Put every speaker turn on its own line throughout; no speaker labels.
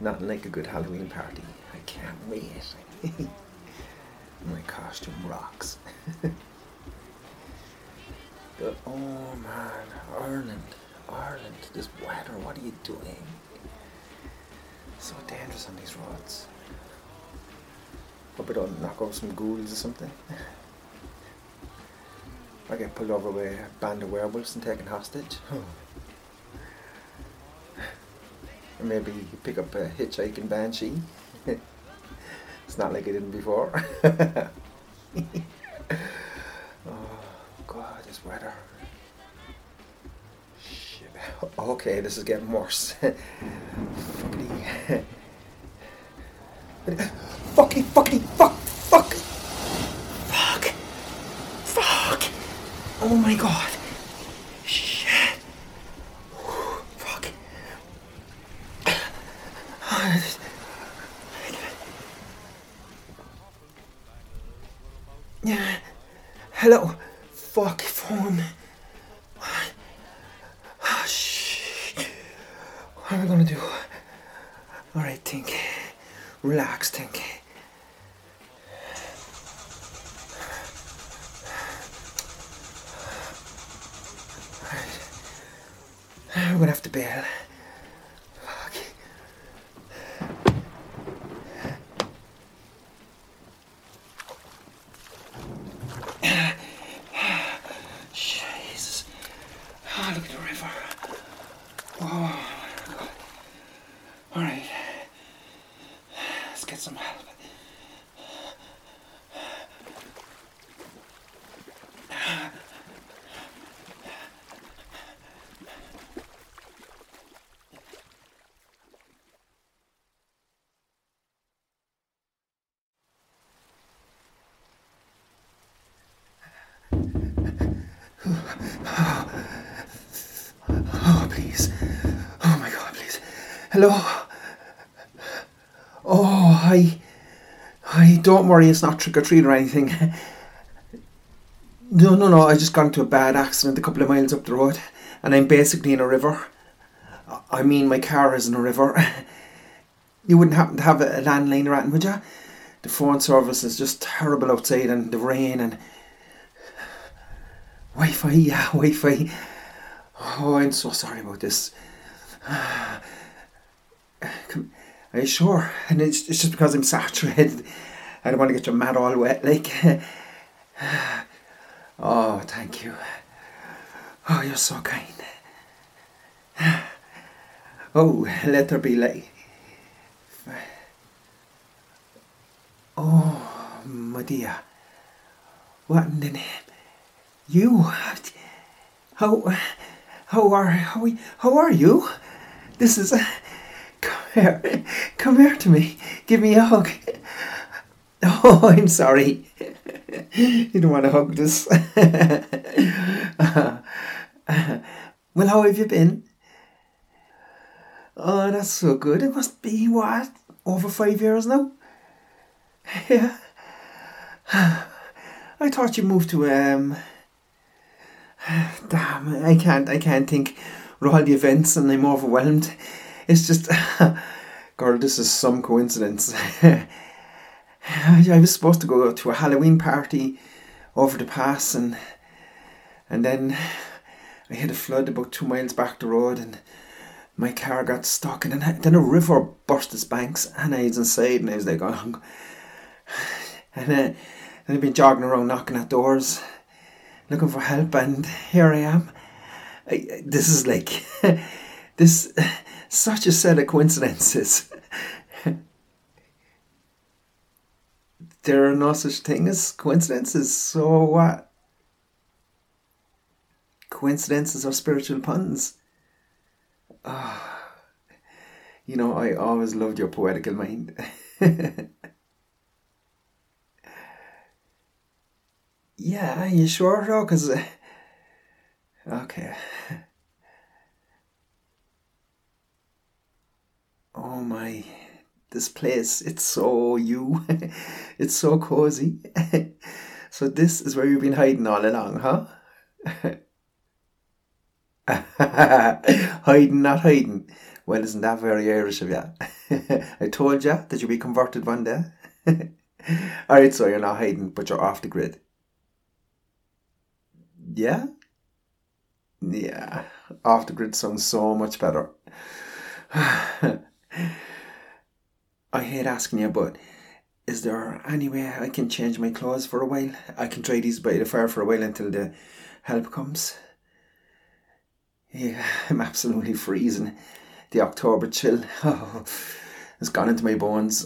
Nothing like a good Halloween party. I can't wait. My costume rocks. But oh man, Ireland, this weather, what are you doing? So dangerous on these roads. Hope I don't knock over some ghouls or something. I get pulled over by a band of werewolves and taken hostage. Or maybe pick up a hitchhiking banshee. It's not like I didn't before. Oh god, this weather. Shit. Okay, this is getting worse. Fuck! Oh my god. Shit. Fuck. Yeah. Hello. Fuck phone. Oh, shit. What am I gonna do? Alright, think. Relax, think. I'm gonna have to bail. Fuck. Jesus. Oh, look at the river. Oh, God. Alright. Let's get some help. Oh, please. Oh my god, please. Hello? Oh, hi. Hi, don't worry, it's not trick or treat or anything. No, I just got into a bad accident a couple of miles up the road, and I'm basically in a river. I mean, my car is in a river. You wouldn't happen to have a landline or anything, would you? The phone service is just terrible outside, and the rain and... Wi-Fi, yeah, Wi-Fi. Oh, I'm so sorry about this. Are you sure? And it's just because I'm saturated. I don't want to get your mat all wet, like. Oh, thank you. Oh, you're so kind. Oh, let there be light. Oh, my dear. What in the name? You? How are you? This is... Come here to me. Give me a hug. Oh, I'm sorry. You don't want to hug this. Well, how have you been? Oh, that's so good. It must be, what, over 5 years now? Yeah. I thought you moved to, damn, I can't think with all the events and I'm overwhelmed. It's just, girl, this is some coincidence. I was supposed to go to a Halloween party over the pass and then I hit a flood about 2 miles back the road and my car got stuck and then a river burst its banks and I was inside and I was like, oh. And I've been jogging around knocking at doors looking for help and here I am. This is like, this, such a set of coincidences. There are no such thing as coincidences, so what? Coincidences are spiritual puns. You know, I always loved your poetical mind. Yeah, you sure though? Because... okay. Oh my... This place, it's so you. It's so cozy. So this is where you've been hiding all along, huh? Hiding, not hiding. Well, isn't that very Irish of you? I told you that you'd be converted one day. Alright, so you're not hiding, but you're off the grid. Yeah? Yeah. Off the grid sounds so much better. I hate asking you, but is there any way I can change my clothes for a while? I can try these by the fire for a while until the help comes. Yeah, I'm absolutely freezing. The October chill, oh, it's gone into my bones.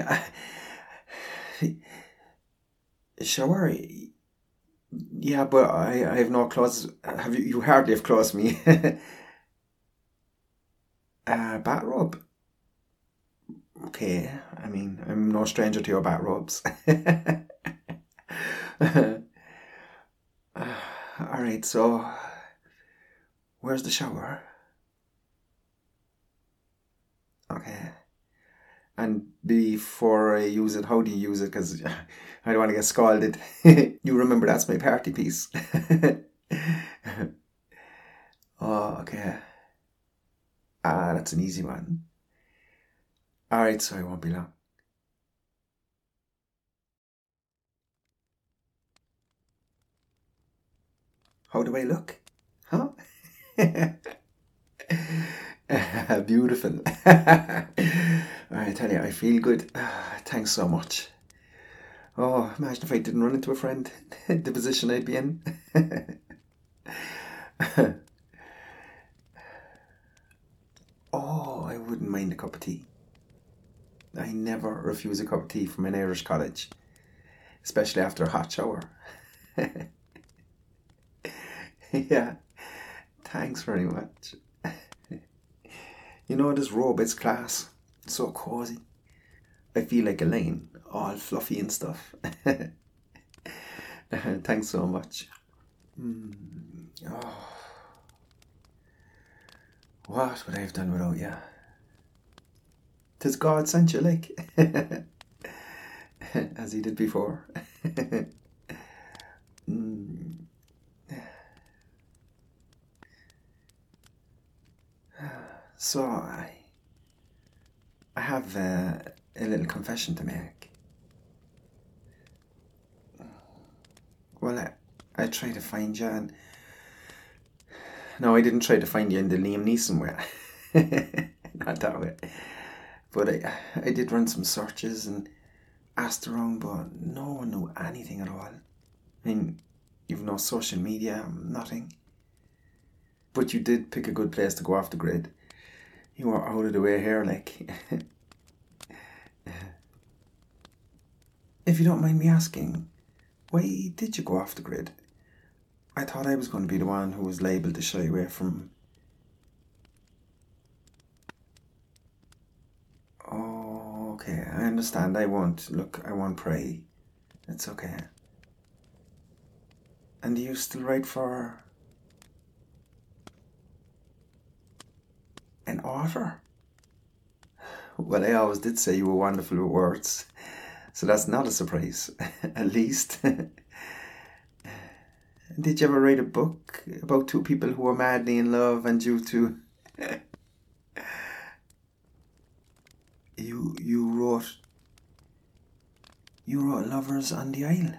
Shower? Yeah, but I have no clothes. Have you? You hardly have clothes, me. Bathrobe. Okay, I mean, I'm no stranger to your bathrobes. Alright, so where's the shower? Okay. And before I use it, how do you use it? Because I don't want to get scalded. You remember that's my party piece. Oh, okay. Ah, that's an easy one. Alright, so I won't be long. How do I look? Huh? Beautiful. I tell you, I feel good. Thanks so much. Oh, imagine if I didn't run into a friend, the position I'd be in. Oh, I wouldn't mind a cup of tea. I never refuse a cup of tea from an Irish college, especially after a hot shower. Yeah, thanks very much. You know, this robe, it's class. It's so cozy. I feel like Elaine, all fluffy and stuff. Thanks so much. Oh, what would I have done without you? 'Tis God sent you, like, as he did before. Mm. So I have a little confession to make. Well, I tried to find you, and no, I didn't try to find you in the Liam Neeson way. Not that way. But I did run some searches and asked around, but no one knew anything at all. I mean, you've no social media, nothing. But you did pick a good place to go off the grid. You were out of the way here, like. If you don't mind me asking, why did you go off the grid? I thought I was going to be the one who was liable to shy away from. Oh, okay, I understand. I won't. Look, I won't pray. It's okay. And do you still write for an author? Well, I always did say you were wonderful with words, so that's not a surprise, at least. Did you ever write a book about two people who were madly in love and due to you wrote Lovers on the Isle?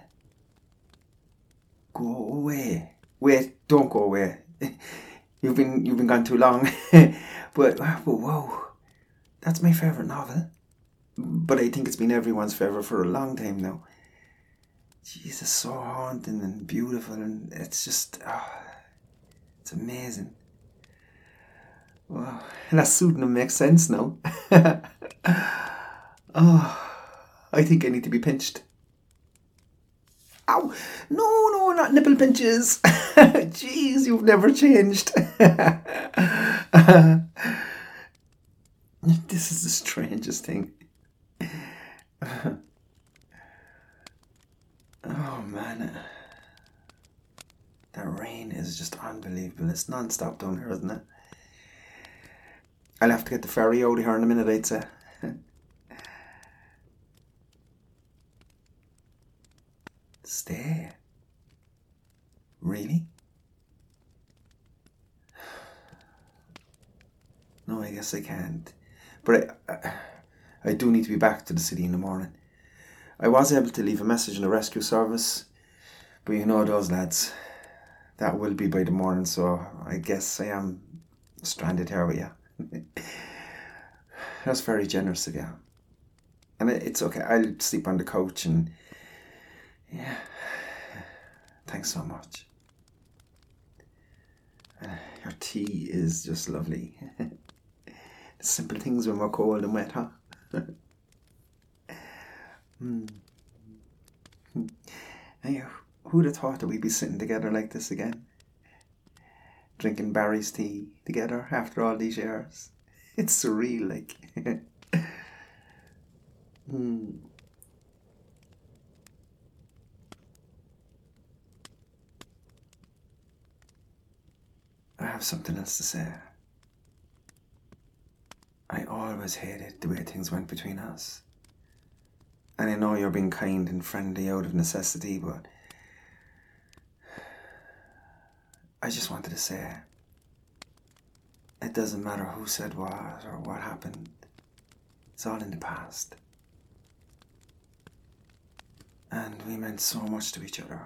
Go away. Wait, don't go away. You've been gone too long. But whoa, that's my favourite novel. But I think it's been everyone's favourite for a long time now. Jesus, so haunting and beautiful, and it's just, it's amazing. Wow, and that pseudonym makes sense now. Oh, I think I need to be pinched. Ow! No, not nipple pinches. Jeez, you've never changed. This is the strangest thing. Oh man, the rain is just unbelievable. It's non-stop down here, isn't it? I'll have to get the ferry out of here in a minute, I'd say. Stay? Really? No, I guess guess I can't. But I do need to be back to the city in the morning. I was able to leave a message in the rescue service, but you know those lads. That will be by the morning, so I guess I am stranded here with you. That's very generous of you. And it's okay, I'll sleep on the couch and... yeah. Thanks so much. Your tea is just lovely. The simple things when we're cold and wet, huh? Hey, who'd have thought that we'd be sitting together like this again? Drinking Barry's tea together after all these years. It's surreal, like. I have something else to say. I always hated the way things went between us. And I know you're being kind and friendly out of necessity, but I just wanted to say, it doesn't matter who said what or what happened. It's all in the past. And we meant so much to each other.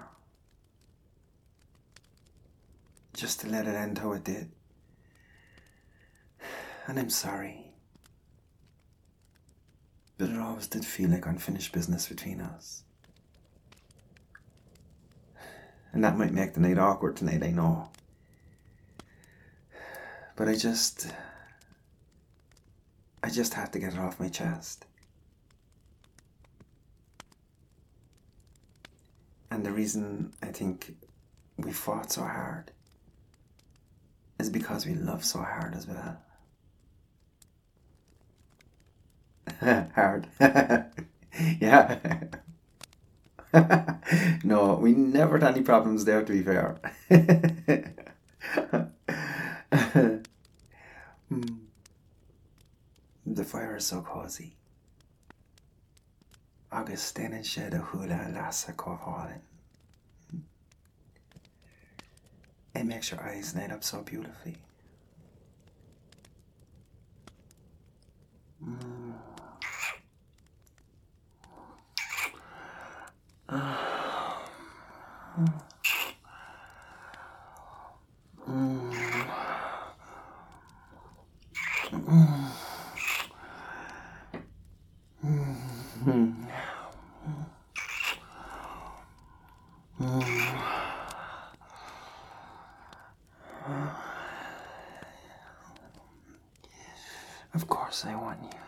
Just to let it end how it did. And I'm sorry. But it always did feel like unfinished business between us. And that might make the night awkward tonight, I know. But I just had to get it off my chest. And the reason I think we fought so hard is because we love so hard as well. Hard. Yeah. No, we never had any problems there, to be fair. The fire is so cozy. Agus stenen shed a hula lassa kovalin. It makes your eyes light up so beautifully. Of course I want you.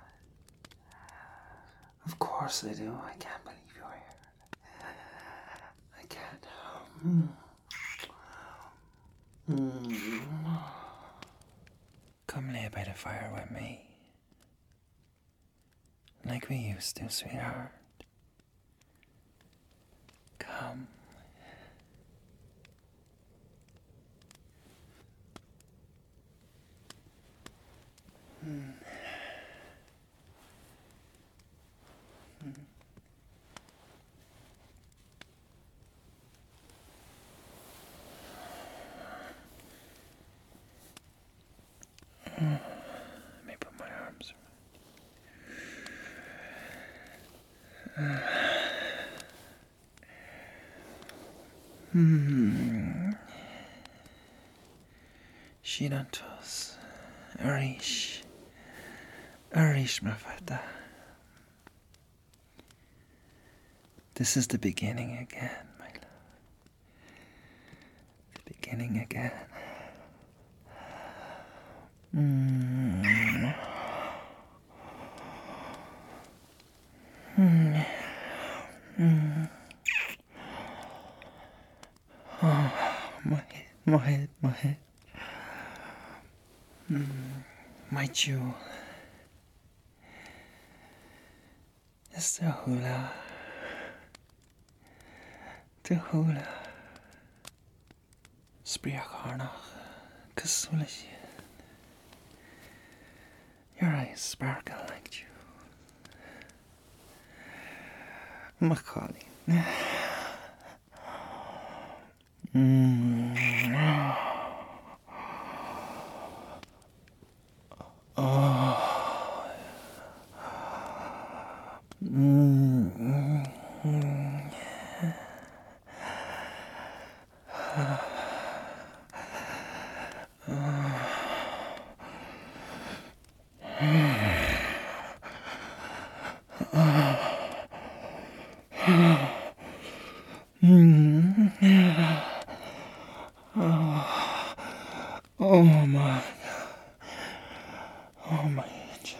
Of course I do. I can't believe you're here. I can't. Come lay by the fire with me. Like we used to, sweetheart. Come. Let me put my arms around. Shirantos. Arish. Arish, Mafata. This is the beginning again, my love. The beginning again. Oh, my head. My jewel. It's the hula. The hula. Spriach harnach. Kasulish. Your eyes sparkle like dew. Macaulay. Oh my, oh my angel.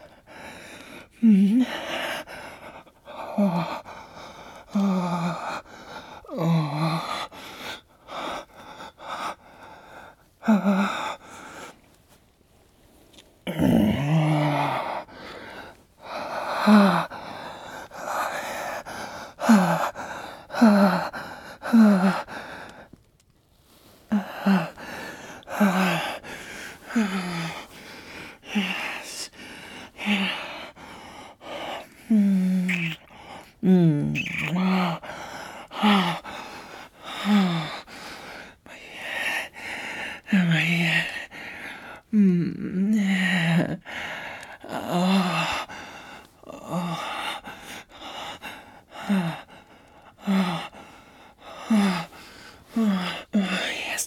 Yes.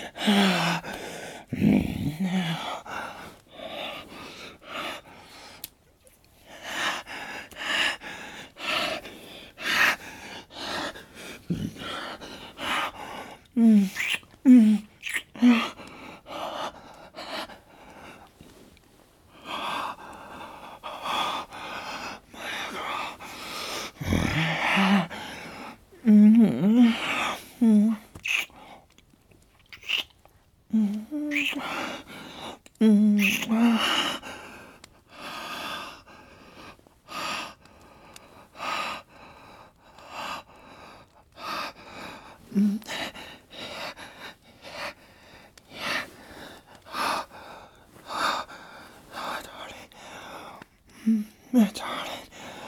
My darling.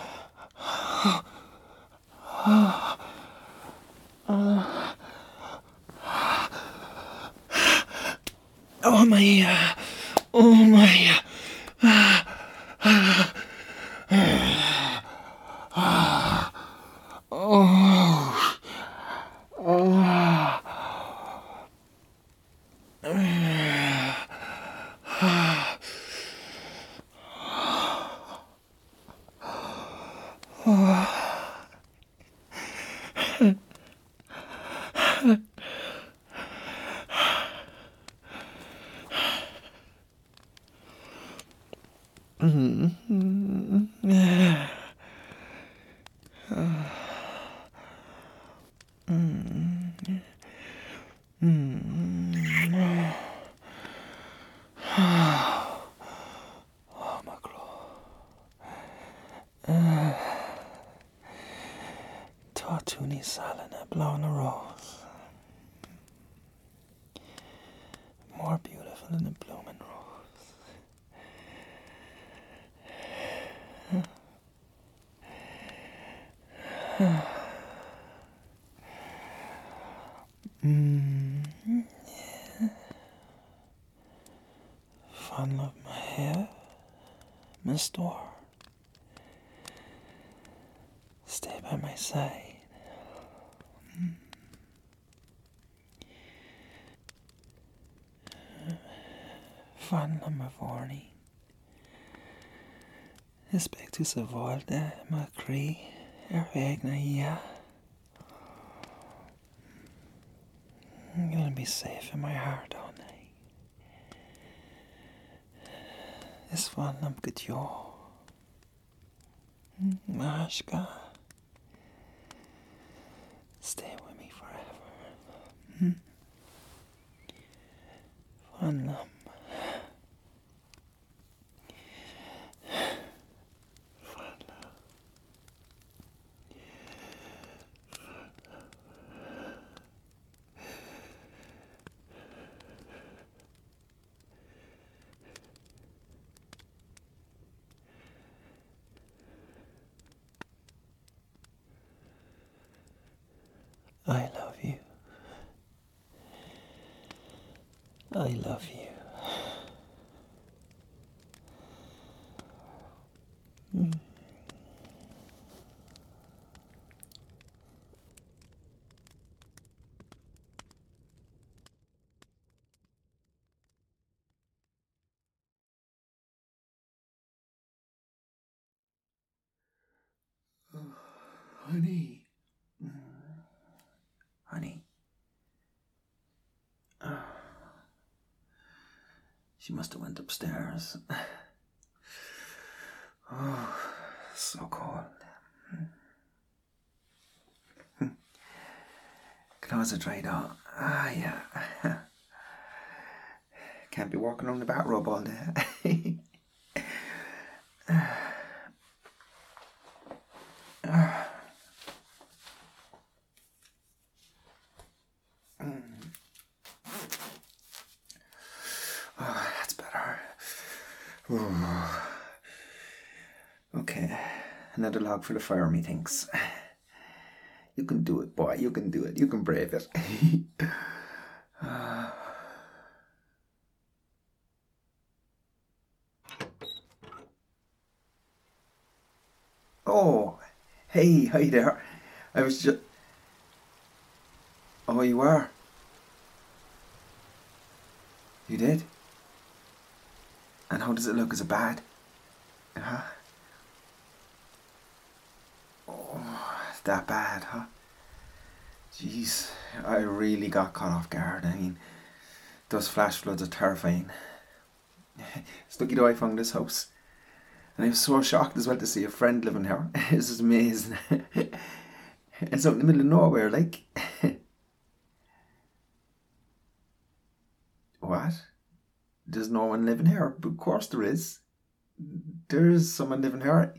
Oh my, oh my. Tortuni Salina blown a rose, more beautiful than a blooming rose. Fun of my hair, my store. Stay by my side. Fan nummer varning. Respektus av valde makri er egna ja. I'm gonna be safe in my heart, honey. This one I'm good yo. Mashka. Stay with me forever. Fun lum. I love you. I love you. She must have went upstairs. Oh, so cold. Clothes are dried out. Ah, yeah. Can't be walking around the bathrobe all day. Oh, that's better. Okay, another log for the fire, methinks. You can do it, boy. You can do it. You can brave it. Oh, hey, hi there. I was just. Oh, you are? You did? And how does it look? Is it bad? Huh? Oh, it's that bad, huh? Jeez, I really got caught off guard. I mean, those flash floods are terrifying. It's lucky though I found this house. And I was so shocked as well to see a friend living here. This is amazing. It's out in the middle of nowhere, like. What? There's no one living here? But of course there is. There is someone living here.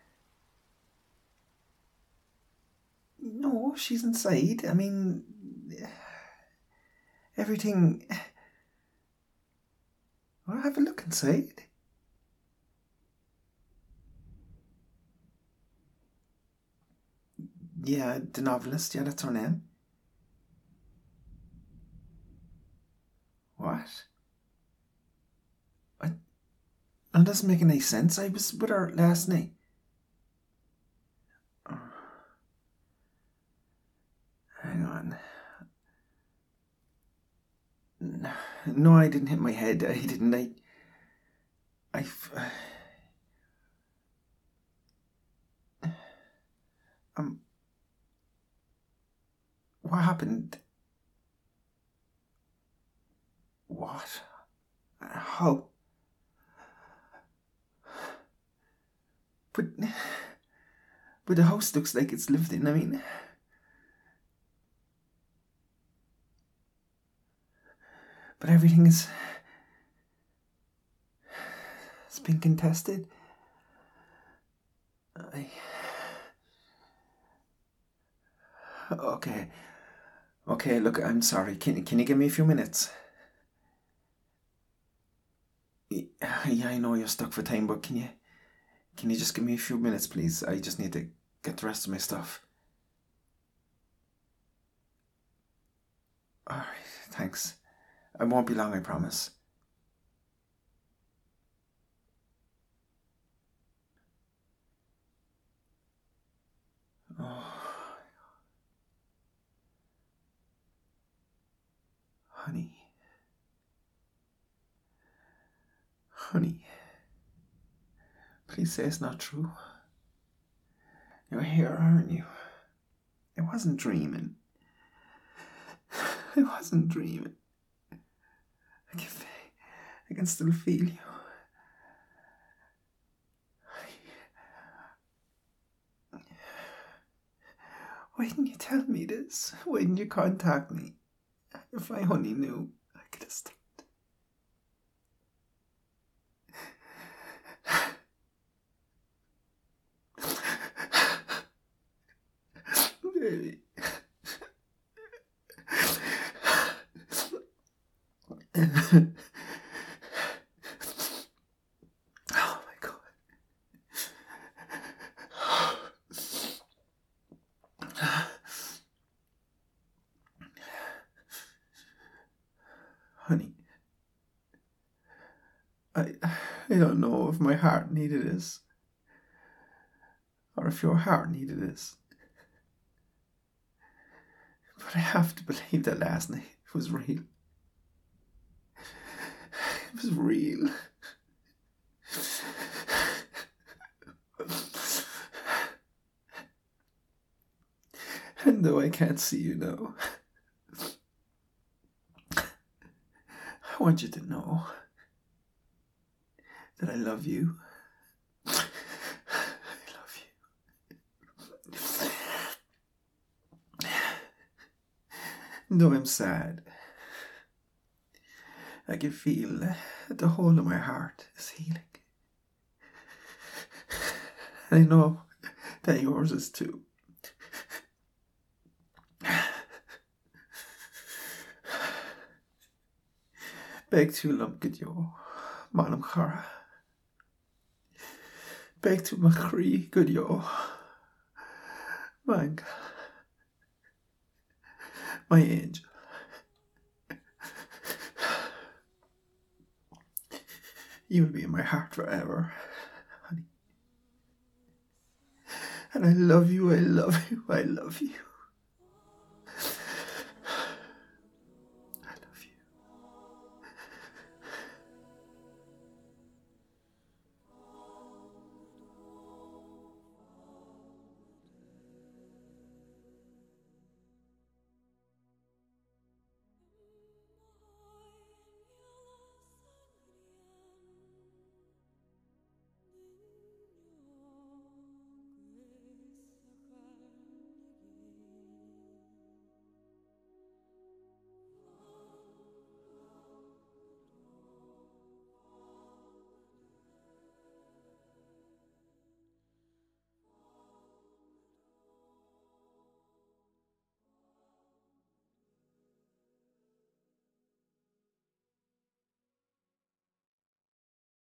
No, she's inside. I mean, everything. Well, have a look inside. Yeah, the novelist. Yeah, that's her name. What? That doesn't make any sense. I was with her last night. Hang on. No, I didn't hit my head. I didn't. I. What happened? What? How? But the house looks like it's lived in. I mean, but everything is. It's been contested. Okay. Okay, look, I'm sorry. Can you give me a few minutes? Yeah, I know you're stuck for time, but can you just give me a few minutes, please? I just need to get the rest of my stuff. Alright, thanks. I won't be long, I promise. Oh. Honey. Honey. Please say it's not true. You're here, aren't you? I wasn't dreaming. I wasn't dreaming. I can still feel you. Why didn't you tell me this? Why didn't you contact me? If I only knew, I could have stopped. Baby. Oh my God. Honey, I don't know if my heart needed this, or if your heart needed this. But I have to believe that last night was real. It was real. And though I can't see you now, I want you to know that I love you. I love you. Though I'm sad, I can feel that the whole of my heart is healing. And I know that yours is too. Beg to lumkid yo, manam chara. Beg to machree good yo. Mang. My angel. You will be in my heart forever, honey. And I love you, I love you, I love you.